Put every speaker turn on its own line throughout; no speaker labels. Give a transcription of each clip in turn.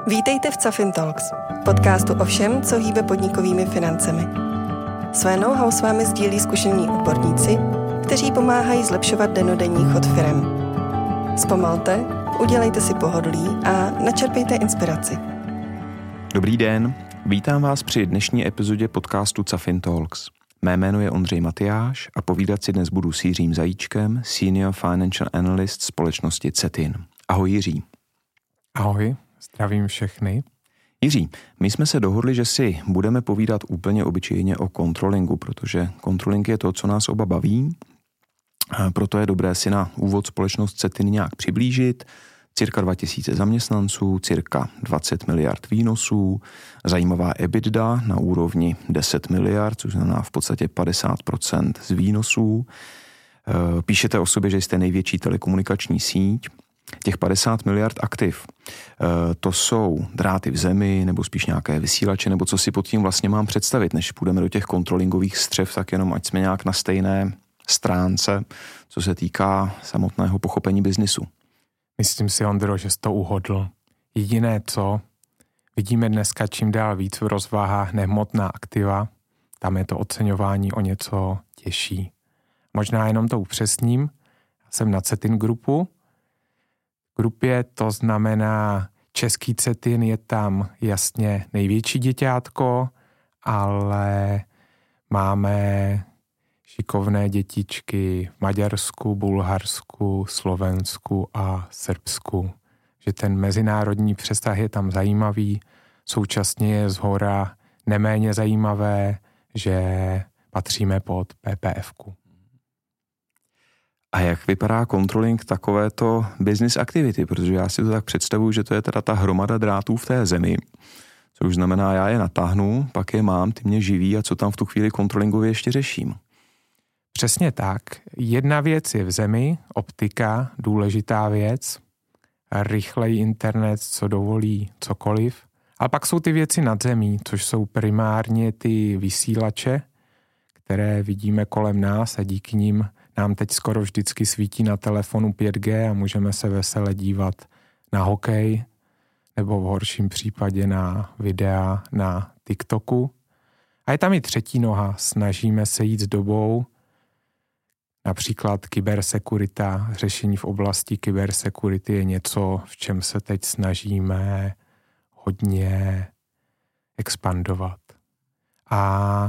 Vítejte v Cafin Talks, podcastu o všem, co hýbe podnikovými financemi. Své know-how s vámi sdílí zkušení odborníci, kteří pomáhají zlepšovat dennodenní chod firem. Zpomalte, udělejte si pohodlí a načerpejte inspiraci.
Dobrý den, vítám vás při dnešní epizodě podcastu Cafin Talks. Mé jméno je Ondřej Matyáš a povídat si dnes budu s Jiřím Zajíčkem, Senior Financial Analyst společnosti Cetin. Ahoj Jiří.
Ahoj, zdravím všechny.
Jiří, my jsme se dohodli, že si budeme povídat úplně obyčejně o controllingu, protože controlling je to, co nás oba baví. Proto je dobré si na úvod společnost Cetin nějak přiblížit. Cirka 2000 zaměstnanců, cirka 20 miliard výnosů, zajímavá EBITDA na úrovni 10 miliard, což znamená v podstatě 50% z výnosů. Píšete o sobě, že jste největší telekomunikační síť. Těch 50 miliard aktiv, to jsou dráty v zemi, nebo spíš nějaké vysílače, nebo co si pod tím vlastně mám představit, než půjdeme do těch controllingových střev, tak jenom ať jsme nějak na stejné stránce, co se týká samotného pochopení biznisu.
Myslím si, Ondro, že jsi to uhodl. Jediné, co vidíme dneska čím dál víc v rozvahách nehmotná aktiva, tam je to oceňování o něco těžší. Možná jenom to upřesním. Já jsem na Cetin Grupu. V grupě to znamená český Cetin je tam jasně největší děťátko, ale máme šikovné dětičky v Maďarsku, Bulharsku, Slovensku a Srbsku. Že ten mezinárodní přesah je tam zajímavý, současně je zhora neméně zajímavé, že patříme pod PPF-ku.
A jak vypadá controlling takovéto business activity? Protože já si to tak představuji, že to je teda ta hromada drátů v té zemi, což znamená, já je natáhnu, pak je mám, ty mě živí a co tam v tu chvíli controllingově ještě řeším?
Přesně tak. Jedna věc je v zemi, optika, důležitá věc, rychlej internet, co dovolí cokoliv. A pak jsou ty věci nad zemí, což jsou primárně ty vysílače, které vidíme kolem nás a díky nim nám teď skoro vždycky svítí na telefonu 5G a můžeme se vesele dívat na hokej nebo v horším případě na videa na TikToku. A je tam i třetí noha, snažíme se jít s dobou, například kybersekurita, řešení v oblasti kybersekurity je něco, v čem se teď snažíme hodně expandovat. A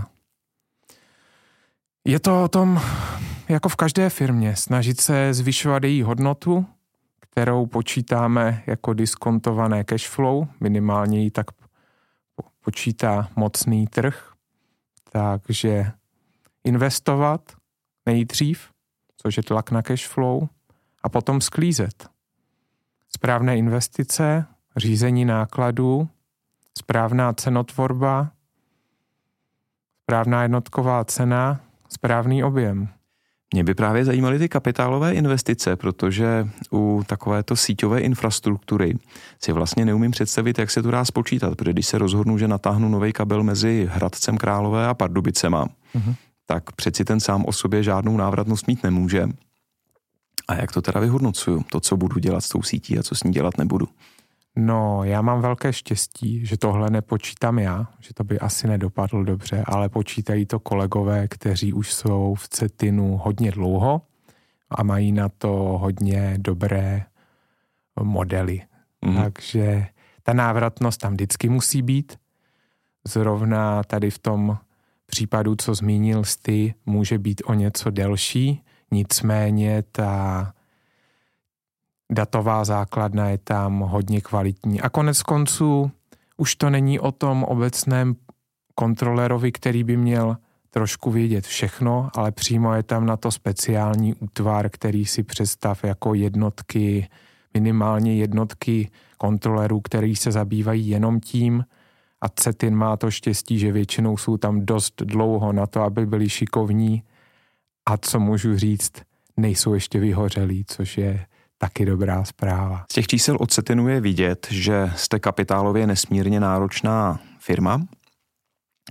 je to o tom, jako v každé firmě, snažit se zvyšovat její hodnotu, kterou počítáme jako diskontované cash flow, minimálně ji tak počítá mocný trh, takže investovat nejdřív, což je tlak na cash flow, a potom sklízet. Správné investice, řízení nákladů, správná cenotvorba, správná jednotková cena, správný objem.
Mě by právě zajímaly ty kapitálové investice, protože u takovéto síťové infrastruktury si vlastně neumím představit, jak se to dá spočítat, protože když se rozhodnu, že natáhnu nový kabel mezi Hradcem Králové a Pardubicema, tak přeci ten sám o sobě žádnou návratnost mít nemůže. A jak to teda vyhodnocuju? To, co budu dělat s tou sítí a co s ní dělat nebudu?
No, já mám velké štěstí, že tohle nepočítám já, že to by asi nedopadlo dobře, ale počítají to kolegové, kteří už jsou v Cetinu hodně dlouho a mají na to hodně dobré modely. Takže ta návratnost tam vždycky musí být. Zrovna tady v tom případu, co zmínil ty, může být o něco delší, nicméně ta datová základna je tam hodně kvalitní. A konec konců už to není o tom obecném kontrolerovi, který by měl trošku vědět všechno, ale přímo je tam na to speciální útvar, který si představ jako jednotky, minimálně jednotky kontrolerů, který se zabývají jenom tím. A Cetin má to štěstí, že většinou jsou tam dost dlouho na to, aby byli šikovní. A co můžu říct, nejsou ještě vyhořelí, což je taky dobrá zpráva.
Z těch čísel od Cetinu je vidět, že jste kapitálově nesmírně náročná firma.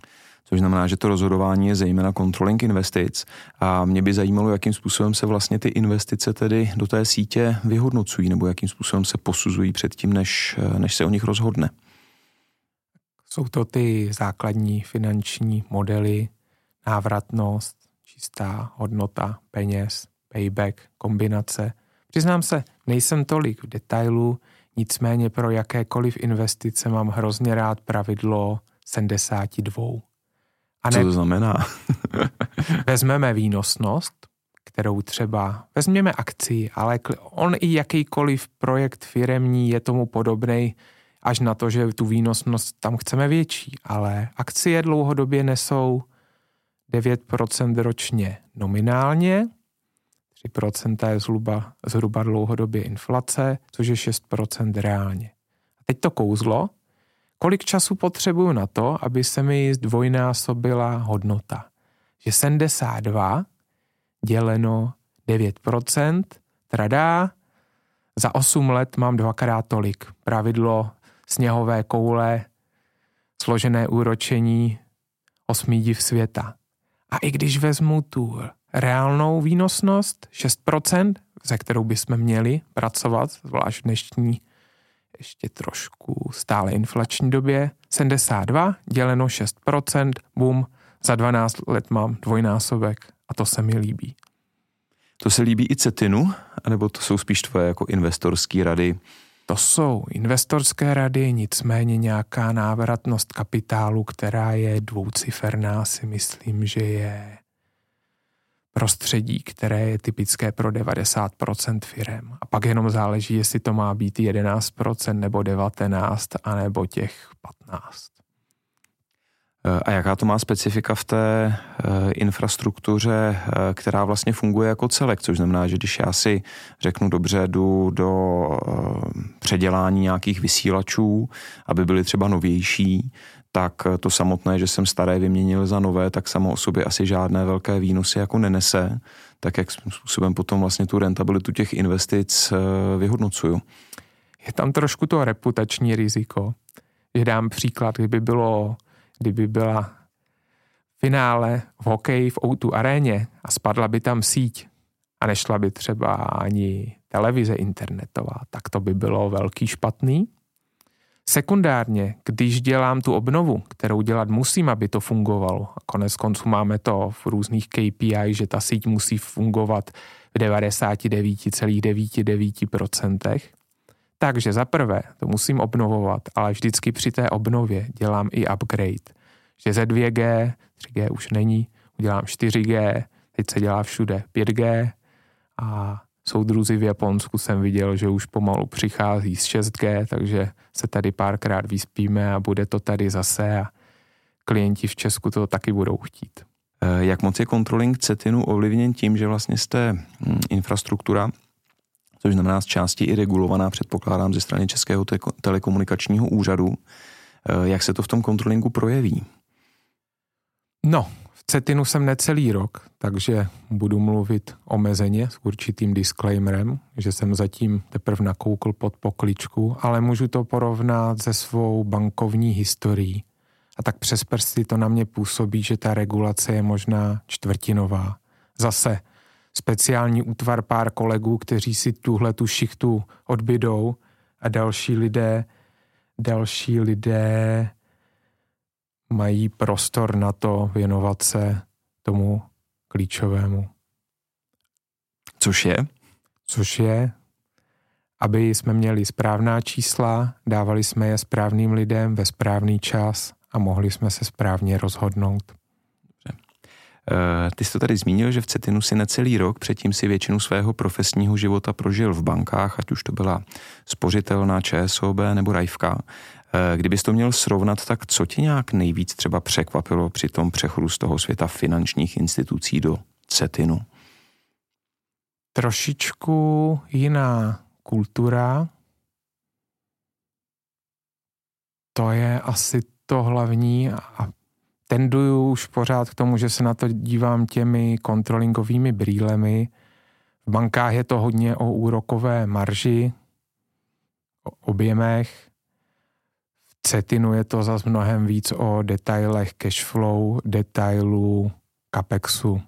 Což znamená, že to rozhodování je zejména controlling investic a mě by zajímalo, jakým způsobem se vlastně ty investice tedy do té sítě vyhodnocují nebo jakým způsobem se posuzují předtím, než se o nich rozhodne.
Jsou to ty základní finanční modely, návratnost, čistá hodnota peněz, payback, kombinace. Přiznám se, nejsem tolik v detailu, nicméně pro jakékoliv investice mám hrozně rád pravidlo 72.
Co to znamená?
Vezmeme výnosnost, kterou třeba, vezměme akcii, ale on i jakýkoliv projekt firemní je tomu podobnej, až na to, že tu výnosnost tam chceme větší, ale akcie dlouhodobě nesou 9% ročně nominálně, 3% je zhruba dlouhodobě inflace, což je 6% reálně. A teď to kouzlo, kolik času potřebuju na to, aby se mi zdvojnásobila hodnota. Že 72 děleno 9%, tradá, za 8 let mám 2x tolik. Pravidlo sněhové koule, složené úročení, 8 div světa. A i když vezmu tu reálnou výnosnost 6%, ze kterou bychom měli pracovat, zvlášť v dnešní ještě trošku stále inflační době, 72 děleno 6%, bum, za 12 let mám dvojnásobek a to se mi líbí.
To se líbí i Cetinu, anebo to jsou spíš tvoje jako investorské rady?
To jsou investorské rady, nicméně nějaká návratnost kapitálu, která je dvouciferná, si myslím, že je prostředí, které je typické pro 90% firem. A pak jenom záleží, jestli to má být 11% nebo 19% anebo těch 15%.
A jaká to má specifika v té infrastruktuře, která vlastně funguje jako celek, což znamená, že když já si řeknu dobře, jdu do předělání nějakých vysílačů, aby byly třeba novější, tak to samotné, že jsem staré vyměnil za nové, tak samo o sobě asi žádné velké výnosy jako nenese. Tak jak způsobem potom vlastně tu rentabilitu těch investic vyhodnocuju?
Je tam trošku to reputační riziko. Že dám příklad, kdyby byla finále v hokeji v O2 aréně a spadla by tam síť a nešla by třeba ani televize internetová, tak to by bylo velký špatný. Sekundárně, když dělám tu obnovu, kterou dělat musím, aby to fungovalo, a konec konců máme to v různých KPI, že ta síť musí fungovat v 99,99%, takže za prvé to musím obnovovat, ale vždycky při té obnově dělám i upgrade. Že ze 2G, 3G už není, udělám 4G, teď se dělá všude 5G a soudruzi v Japonsku jsem viděl, že už pomalu přichází z 6G, takže se tady párkrát vyspíme a bude to tady zase a klienti v Česku to taky budou chtít.
Jak moc je controlling Cetinu ovlivněn tím, že vlastně jste infrastruktura, což znamená z části i regulovaná, předpokládám, ze strany Českého telekomunikačního úřadu. Jak se to v tom kontrolingu projeví?
No, v Cetinu jsem necelý rok, takže budu mluvit omezeně s určitým disclaimerem, že jsem zatím teprve nakoukl pod pokličku, ale můžu to porovnat se svou bankovní historií. A tak přes prsty to na mě působí, že ta regulace je možná čtvrtinová. Zase speciální útvar pár kolegů, kteří si tu šichtu odbydou a další lidé mají prostor na to věnovat se tomu klíčovému. Což je, aby jsme měli správná čísla, dávali jsme je správným lidem ve správný čas a mohli jsme se správně rozhodnout.
Ty jsi to tady zmínil, že v Cetinu si necelý rok, předtím si většinu svého profesního života prožil v bankách, ať už to byla Spořitelná, ČSOB nebo Rajvka. Kdybys to měl srovnat, tak co tě nějak nejvíc třeba překvapilo při tom přechodu z toho světa finančních institucí do Cetinu?
Trošičku jiná kultura. To je asi to hlavní a tenduju už pořád k tomu, že se na to dívám těmi kontrolingovými brýlemi. V bankách je to hodně o úrokové marži, o objemech. V Cetinu je to zas mnohem víc o detailech cashflow, detailu capexu.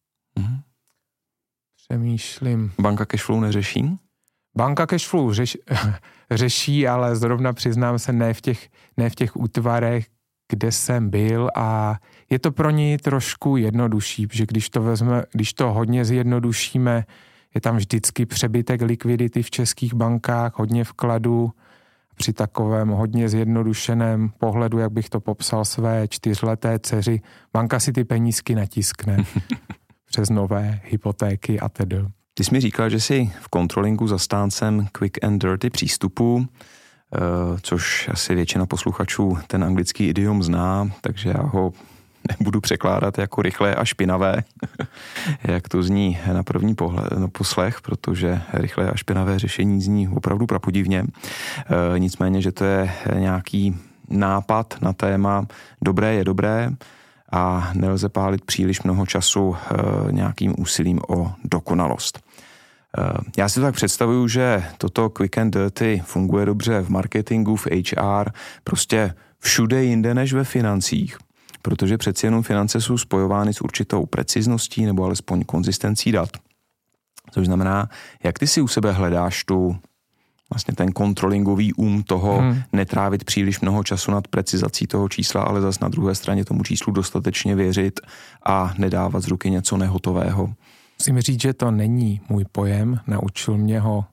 Přemýšlím.
Banka cashflow neřeší?
Banka cashflow řeší, ale zrovna přiznám se ne v těch útvarech, kde jsem byl, a je to pro ní trošku jednodušší, protože když to hodně zjednodušíme, je tam vždycky přebytek likvidity v českých bankách, hodně vkladů. Při takovém hodně zjednodušeném pohledu, jak bych to popsal své 4leté dceři, banka si ty penízky natiskne přes nové hypotéky a tedy.
Ty jsi mi říkal, že jsi v kontrolingu zastáncem quick and dirty přístupu, což asi většina posluchačů ten anglický idiom zná, takže já ho nebudu překládat jako rychlé a špinavé, jak to zní na první poslech, protože rychlé a špinavé řešení zní opravdu prapodivně. Nicméně, že to je nějaký nápad na téma dobré je dobré a nelze pálit příliš mnoho času nějakým úsilím o dokonalost. Já si to tak představuju, že toto quick and dirty funguje dobře v marketingu, v HR, prostě všude jinde než ve financích, protože přeci jenom finance jsou spojovány s určitou precizností nebo alespoň konzistencí dat. Což znamená, jak ty si u sebe hledáš vlastně ten kontrolingový toho netrávit příliš mnoho času nad precizací toho čísla, ale zas na druhé straně tomu číslu dostatečně věřit a nedávat z ruky něco nehotového.
Musím říct, že to není můj pojem, naučil mě ho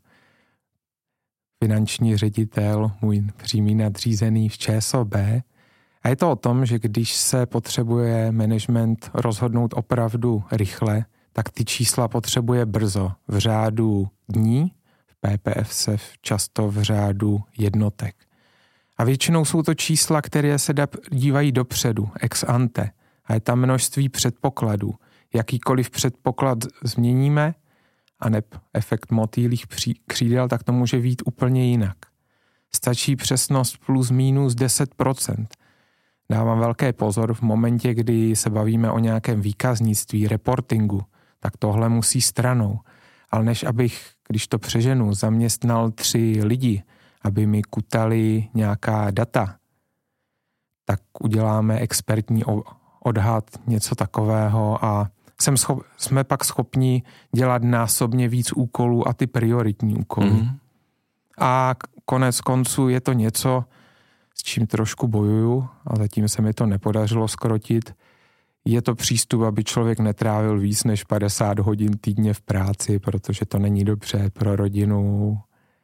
finanční ředitel, můj přímý nadřízený v ČSOB. A je to o tom, že když se potřebuje management rozhodnout opravdu rychle, tak ty čísla potřebuje brzo, v řádu dní, v PPF se často v řádu jednotek. A většinou jsou to čísla, které se dívají dopředu, ex ante. A je tam množství předpokladů. Jakýkoliv předpoklad změníme, aneb efekt motýlích křídel, tak to může být úplně jinak. Stačí přesnost plus minus 10%. Dávám velký pozor v momentě, kdy se bavíme o nějakém výkaznictví, reportingu, tak tohle musí stranou. Ale než abych, když to přeženu, zaměstnal 3 lidi, aby mi kutali nějaká data, tak uděláme expertní odhad, něco takového a jsme pak schopni dělat násobně víc úkolů a ty prioritní úkoly. A konec konců je to něco, s čím trošku bojuju a zatím se mi to nepodařilo zkrotit. Je to přístup, aby člověk netrávil víc než 50 hodin týdně v práci, protože to není dobře pro rodinu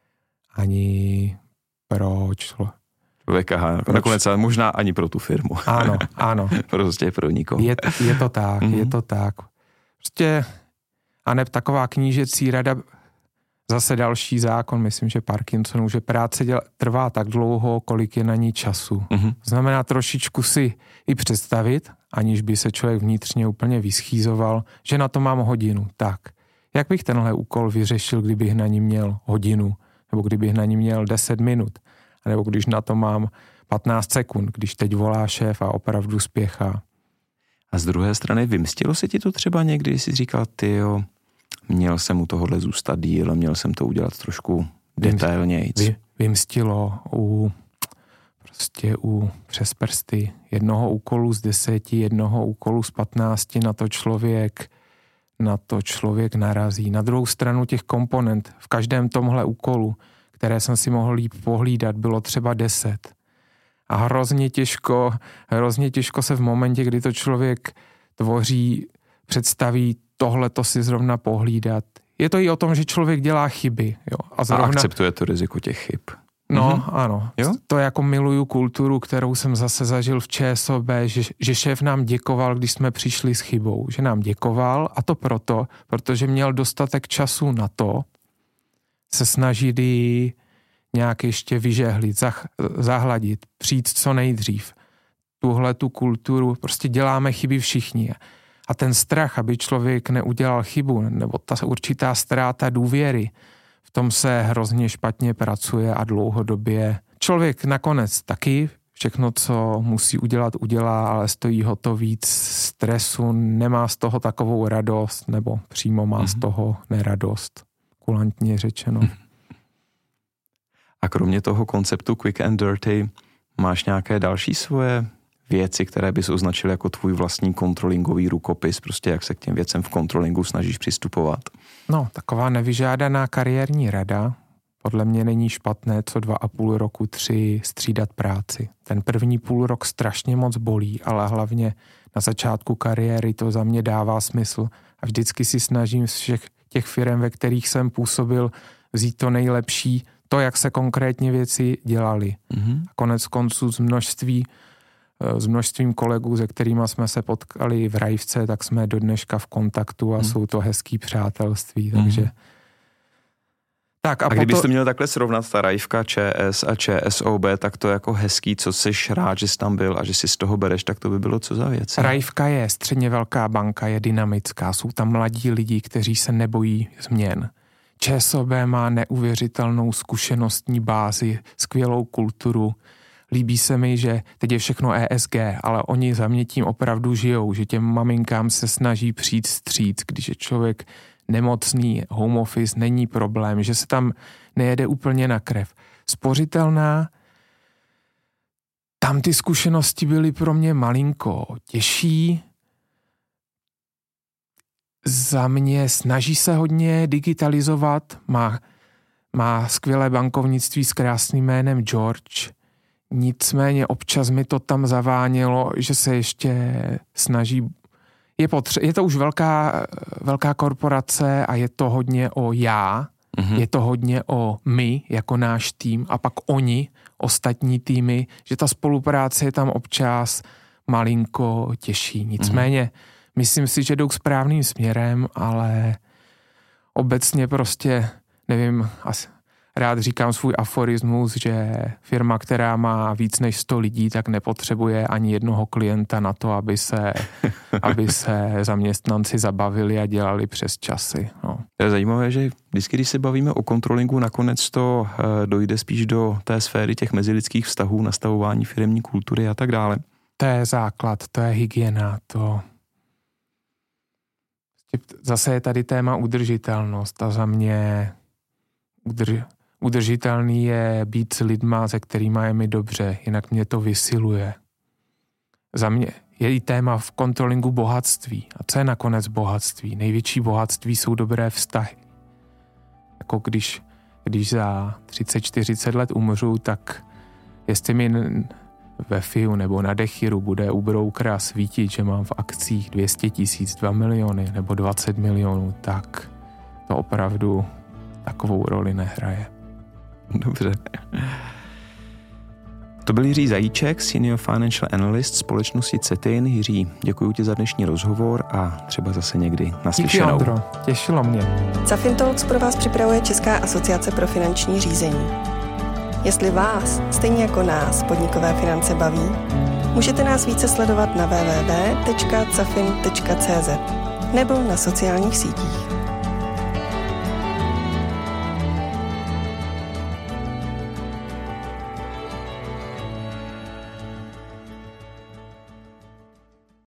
ani pro
člověka. Nakonec možná ani pro tu firmu.
Ano.
Prostě pro nikoho.
Je to tak, je to tak. Prostě a ne taková knížecí rada, zase další zákon, myslím, že Parkinsonů, že práce trvá tak dlouho, kolik je na ní času. Znamená trošičku si i představit, aniž by se člověk vnitřně úplně vyschýzoval, že na to mám hodinu. Tak, jak bych tenhle úkol vyřešil, kdybych na ní měl hodinu, nebo kdybych na ní měl 10 minut, nebo když na to mám 15 sekund, když teď volá šéf a opravdu spěchá.
A z druhé strany, vymstilo se ti to třeba někdy, když jsi říkal, tyjo, měl jsem u tohohle zůstat díl, měl jsem to udělat trošku detailnějc.
Vymstilo přes prsty. Jednoho úkolu z 10, jednoho úkolu z 15, na to člověk narazí. Na druhou stranu těch komponent v každém tomhle úkolu, které jsem si mohl líp pohlídat, bylo třeba 10. A hrozně těžko se v momentě, kdy to člověk tvoří, představí tohleto si zrovna pohlídat. Je to i o tom, že člověk dělá chyby. Jo?
A akceptuje to riziko těch chyb.
No, ano. Jo? To jako miluju kulturu, kterou jsem zase zažil v ČSOB, že šéf nám děkoval, když jsme přišli s chybou. Že nám děkoval a to protože měl dostatek času na to se snažit ji nějak ještě vyžehlit, zahladit, přijít co nejdřív. Tuhle tu kulturu, prostě děláme chyby všichni. A ten strach, aby člověk neudělal chybu, nebo ta určitá ztráta důvěry, v tom se hrozně špatně pracuje a dlouhodobě. Člověk nakonec taky všechno, co musí udělat, udělá, ale stojí ho to víc stresu, nemá z toho takovou radost, nebo přímo má z toho neradost, kulantně řečeno.
A kromě toho konceptu quick and dirty Máš nějaké další svoje věci, které bys označil jako tvůj vlastní kontrolingový rukopis, prostě jak se k těm věcem v kontrolingu snažíš přistupovat?
No, taková nevyžádaná kariérní rada. Podle mě není špatné co 2,5 roku, 3 střídat práci. Ten první půl rok strašně moc bolí, ale hlavně na začátku kariéry to za mě dává smysl a vždycky si snažím z všech těch firem, ve kterých jsem působil, vzít to nejlepší, to, jak se konkrétně věci dělaly. Mm-hmm. A konec konců s množstvím kolegů, se kterými jsme se potkali v Rajvce, tak jsme do dneška v kontaktu a jsou to hezký přátelství, takže... Tak
a kdybyste to měl takhle srovnat ta Rajvka, ČS a ČSOB, tak to jako hezký, co jsi rád, že jsi tam byl a že si z toho bereš, tak to by bylo co za věc?
Rajvka je středně velká banka, je dynamická, jsou tam mladí lidi, kteří se nebojí změn. ČSOB má neuvěřitelnou zkušenostní bázi, skvělou kulturu. Líbí se mi, že teď je všechno ESG, ale oni za mě tím opravdu žijou, že těm maminkám se snaží přijít vstříc, když je člověk nemocný, home office, není problém, že se tam nejede úplně na krev. Spořitelná, tam ty zkušenosti byly pro mě malinko těžší. Za mě snaží se hodně digitalizovat, má skvělé bankovnictví s krásným jménem George, nicméně občas mi to tam zavánělo, že se ještě snaží. Je to už velká korporace a je to hodně o já, je to hodně o my, jako náš tým, a pak oni, ostatní týmy, že ta spolupráce je tam občas malinko těžší. Nicméně myslím si, že jdou správným směrem, ale obecně prostě, nevím, rád říkám svůj aforismus, že firma, která má víc než 100 lidí, tak nepotřebuje ani jednoho klienta na to, aby se zaměstnanci zabavili a dělali přes časy. No.
To je zajímavé, že vždycky, když se bavíme o kontrolingu, nakonec to dojde spíš do té sféry těch mezilidských vztahů, nastavování firemní kultury a tak dále.
To je základ, to je hygiena, to... Zase je tady téma udržitelnost a za mě udržitelný je být s lidma, se kterýma je mi dobře, jinak mě to vysiluje. Za mě je i téma v kontrolingu bohatství. A co je nakonec bohatství? Největší bohatství jsou dobré vztahy. Jako když za 30-40 let umřu, tak jestli mi ve FIU nebo na Dechyru bude u broukera svítit, že mám v akcích 200 000, 2 miliony nebo 20 milionů, tak to opravdu takovou roli nehraje.
Dobře. To byl Jiří Zajíček, Senior Financial Analyst společnosti Cetin. Jiří, děkuji ti za dnešní rozhovor a třeba zase někdy naslyšenou.
Díky, Ondro, těšilo mě.
Cafin Talks pro vás připravuje Česká asociace pro finanční řízení. Jestli vás, stejně jako nás, podnikové finance baví, můžete nás více sledovat na www.cafin.cz nebo na sociálních sítích.